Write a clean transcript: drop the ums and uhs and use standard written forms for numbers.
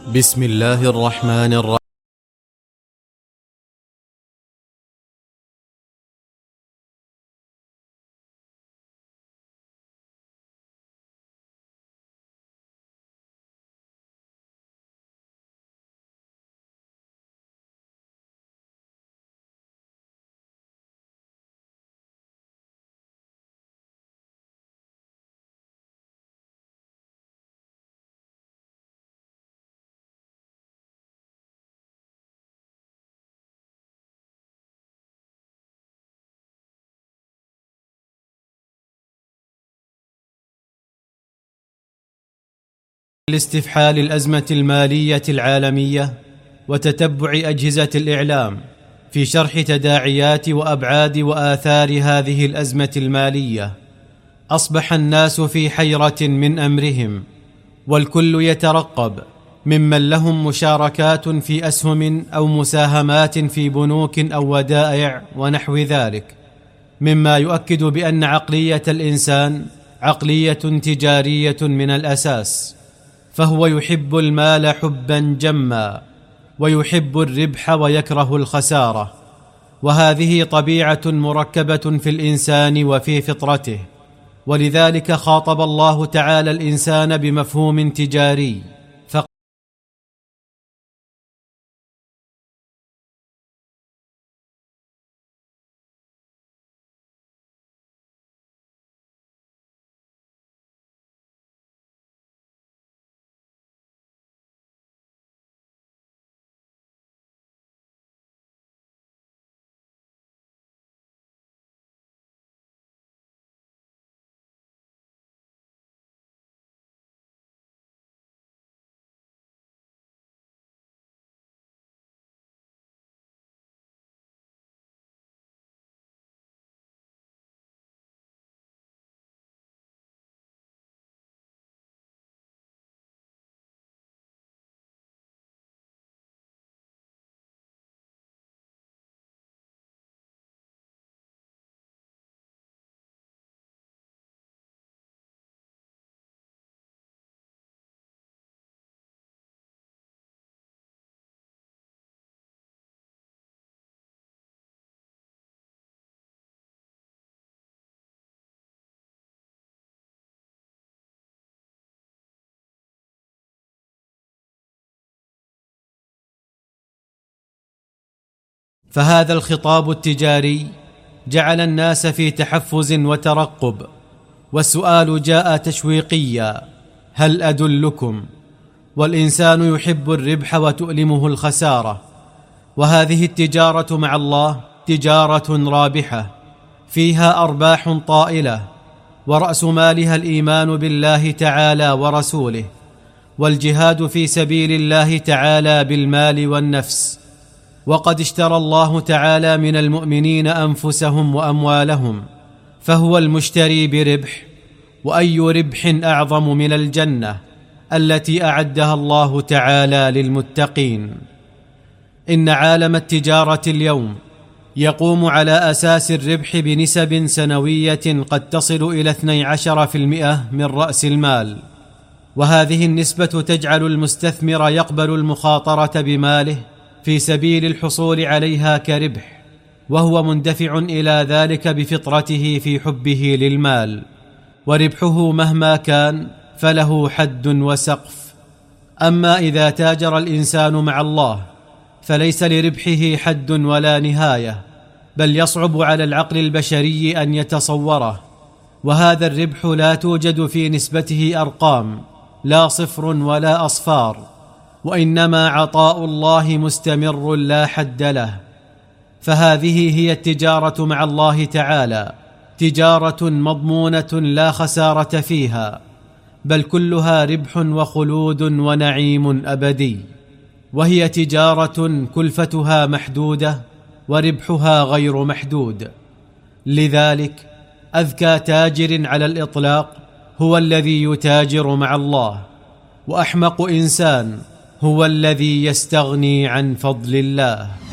بسم الله الرحمن الرحيم. لاستفحال الأزمة المالية العالمية وتتبع أجهزة الإعلام في شرح تداعيات وأبعاد وآثار هذه الأزمة المالية، أصبح الناس في حيرة من أمرهم، والكل يترقب ممن لهم مشاركات في أسهم أو مساهمات في بنوك أو ودائع ونحو ذلك، مما يؤكد بأن عقلية الإنسان عقلية تجارية من الأساس، فهو يحب المال حبا جما ويحب الربح ويكره الخسارة، وهذه طبيعة مركبة في الإنسان وفي فطرته، ولذلك خاطب الله تعالى الإنسان بمفهوم تجاري فهذا الخطاب التجاري جعل الناس في تحفز وترقب، والسؤال جاء تشويقيا: هل أدلكم؟ والإنسان يحب الربح وتؤلمه الخسارة، وهذه التجارة مع الله تجارة رابحة فيها أرباح طائلة، ورأس مالها الإيمان بالله تعالى ورسوله، والجهاد في سبيل الله تعالى بالمال والنفس. وقد اشترى الله تعالى من المؤمنين أنفسهم وأموالهم، فهو المشتري بربح، وأي ربح أعظم من الجنة التي أعدها الله تعالى للمتقين. إن عالم التجارة اليوم يقوم على أساس الربح بنسب سنوية قد تصل إلى 12% من رأس المال، وهذه النسبة تجعل المستثمر يقبل المخاطرة بماله في سبيل الحصول عليها كربح، وهو مندفع إلى ذلك بفطرته في حبه للمال، وربحه مهما كان فله حد وسقف. أما إذا تاجر الإنسان مع الله فليس لربحه حد ولا نهاية، بل يصعب على العقل البشري أن يتصوره، وهذا الربح لا توجد في نسبته أرقام، لا صفر ولا أصفار، وإنما عطاء الله مستمر لا حد له. فهذه هي التجارة مع الله تعالى، تجارة مضمونة لا خسارة فيها، بل كلها ربح وخلود ونعيم أبدي، وهي تجارة كلفتها محدودة وربحها غير محدود. لذلك أذكى تاجر على الإطلاق هو الذي يتاجر مع الله، وأحمق إنسان هو الذي يستغني عن فضل الله.